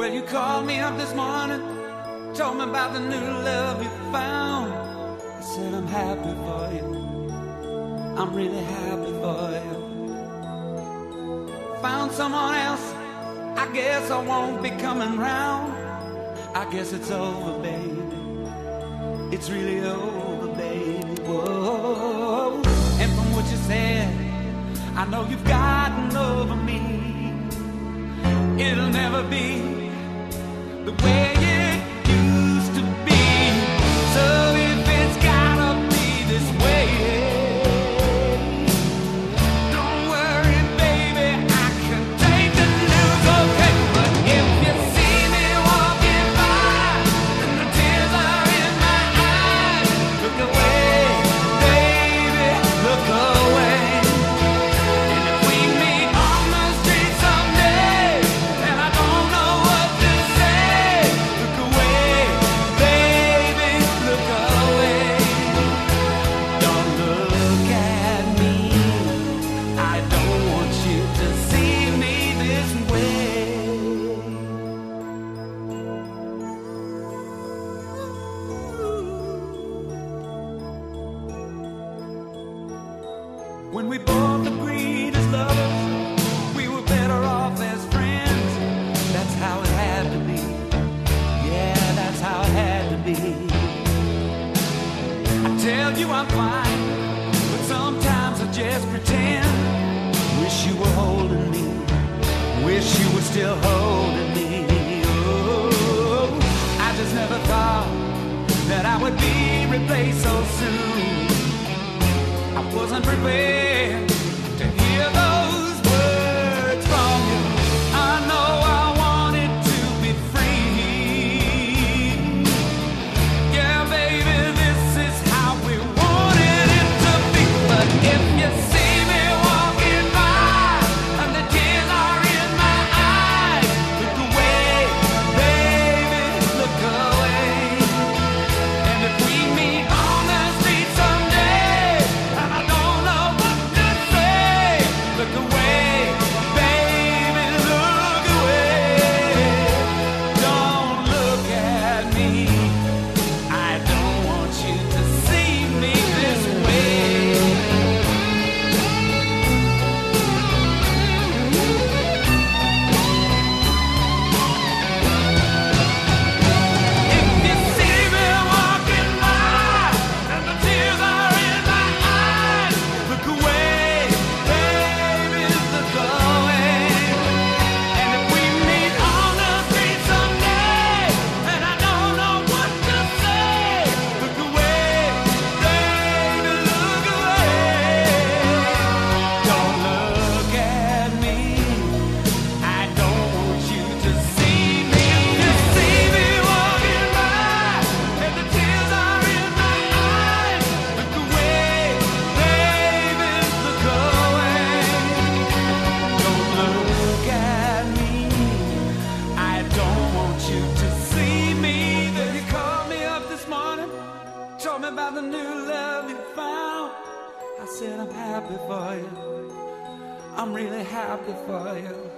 Well, you called me up this morning, told me about the new love you found. I said I'm happy for you, I'm really happy for you. Found someone else, I guess I won't be coming round. I guess it's over, baby, it's really over, baby. Whoa. And from what you said, I know you've gotten over me. It'll never be the way it used to be. So if it's gotta be this way, don't worry, baby, I can take the news, okay? But if you see me walking by and the tears are in my eyes, look away, baby, look away. And if we meet on the street someday and I don't know what to say, look away, baby, look away. Don't look at me, I don't want you to see me this way. When we both agreed as lovers, we were better off as friends. That's how it had to be. Yeah, that's how it had to be. I tell you I'm fine, but sometimes I just pretend. Wish you were holding me, wish you were still holding me. Oh, I just never thought that I would be replaced so soon. I wasn't prepared to hear those words from you. I know I wanted to be free. Yeah, baby, this is how we wanted it to be. But if you see me walking by and the tears are in my eyes, look away, baby, look away. And if we meet on the street someday and I don't know what to say, look away, baby, look away. Don't look at me, I don't want you to see me this way. If you see me walking by and the tears are in my eyes, look away, baby, look away. And if we meet on the street someday and I don't know what to say, look away, baby, look away. Don't look at me, I don't want you to see me. You see me walking by and the tears are in my eyes, look away, baby, look away. Don't look at me, I don't want you to see me. Then you called me up this morning, told me about the new love you found. I said I'm happy for you, I'm really happy for you.